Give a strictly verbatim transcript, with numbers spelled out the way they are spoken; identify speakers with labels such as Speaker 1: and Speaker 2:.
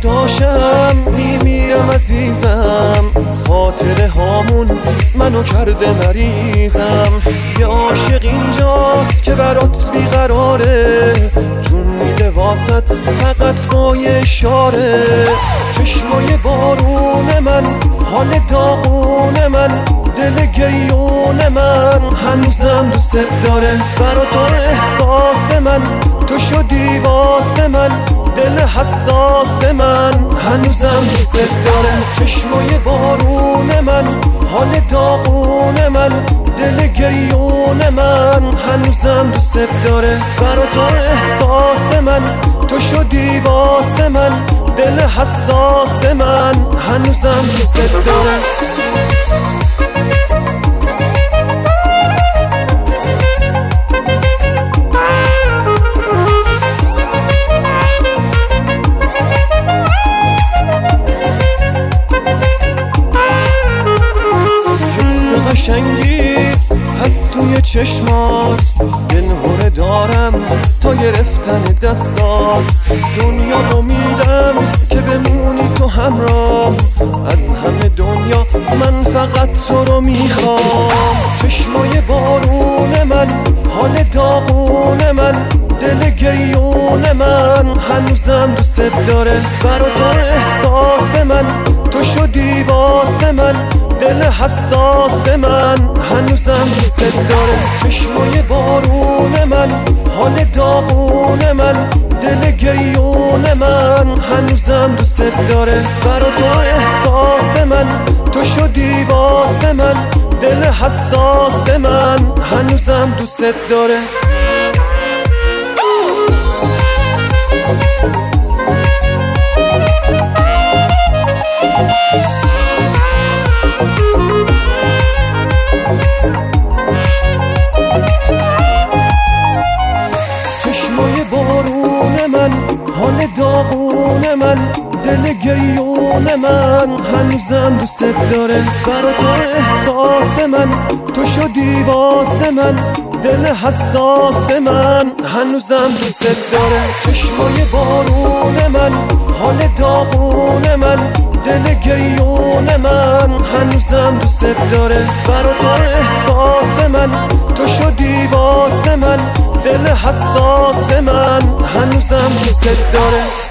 Speaker 1: چشاشم میمیرم عزیزم، خاطره هامون منو کرده مریضم. یه عاشق اینجاست که برات بیقراره، جون میده واسط فقط با یه اشاره. چشمای بارون من، حال داغون من، دل گریون من هنوزم دوست داره. برا تو احساس من، تو شدی واسه من، دل حساس من هنوزم دوست داره. چشمای بارون من، حال داغون من، دل گریون من هنوزم دوست داره. برا تو احساس من، تو شدی واسه من، دل حساس من هنوزم دوست داره. قشنگی هست توی چشمات، دلهوره دارم تا گرفتن دستات. دنیا رو میدم که بمونی تو همراه، از همه دنیا من فقط تو رو میخوام. چشمای بارون من، حال داغون من، دل گریون من هنوزم دوست داره. برا تو احساس من، تو شدی واسه من، دل حساس من هنوزم دوست داره. چشمای بارون من، حال داغون من، دل گریون من هنوزم دوست داره. برا تو احساس من، تو شدی واسه من، دل حساس من هنوزم دوست داره. چشمای بارون من، حال داغون من، دل گریون من هنوزم دوست داره. برا تو احساس من، تو شدی واسه من، دل حساس من هنوزم دوست داره. چشمای بارون من، حال داغون من، دل گریون من هنوزم دوست داره. برا تو احساس من، تو شدی واسه من، دل حساس من هنوزم دوست داره.